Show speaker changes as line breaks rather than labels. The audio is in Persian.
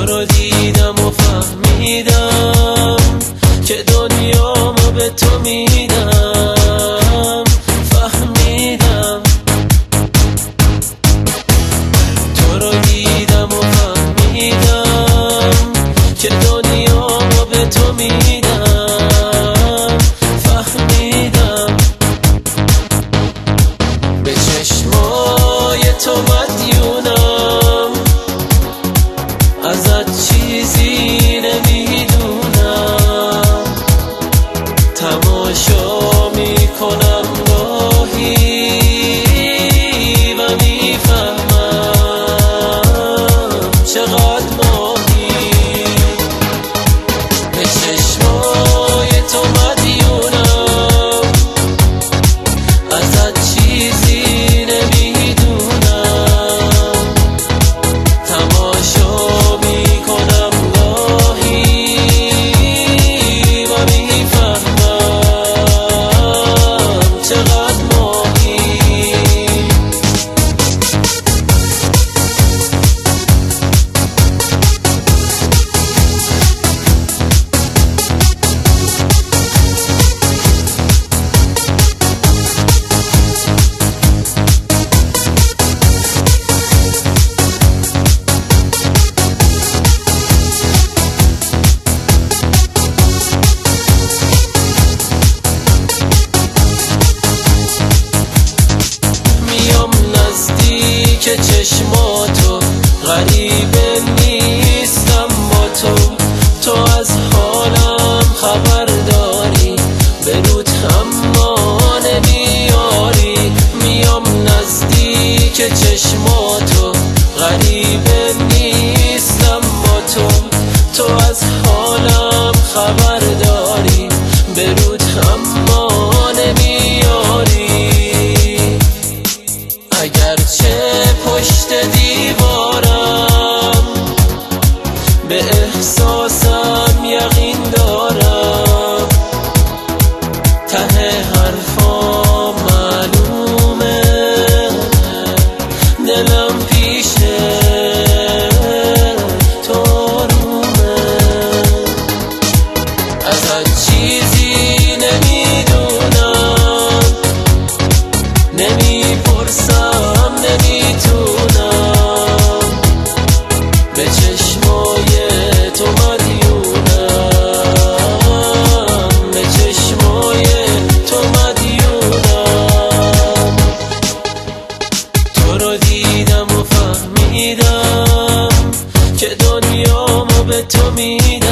رو دیدم و فهمیدم که دنیامو به تو میدم. فهمیدم تو رو دیدم و فهمیدم که دنیامو به تو میدم. فهمیدم به چشمای تو مدیونم، ازت چیزی نمیدونم. تماشا میکنم گاهی و میفهمم چقدر ماهی. به چشمای تو مدیونم، ازت چیزی نمیدونم. تماشا میکنم گاهی و میفهمم چقدر ماهی. که چشماتو غریبه نیستم با تو. تو از حالم خبر داری، به رود اما نمیاری. میام نزدیک چشماتو غریبه نیستم با تو. تو از حالم خبر داری، به رود اما نمیاری. اگرچه پشت دیوارم، به احساسم یقین دارم. ته حرفام معلومه، دلم پیشه تو رومه. ازت چیزی نمیدونم، نمیپرسم، نمیتونم. به چشمای تو مدیونم، به چشمای تو مدیونم. تو رو دیدم و فهمیدم که دنیامو به تو میدم.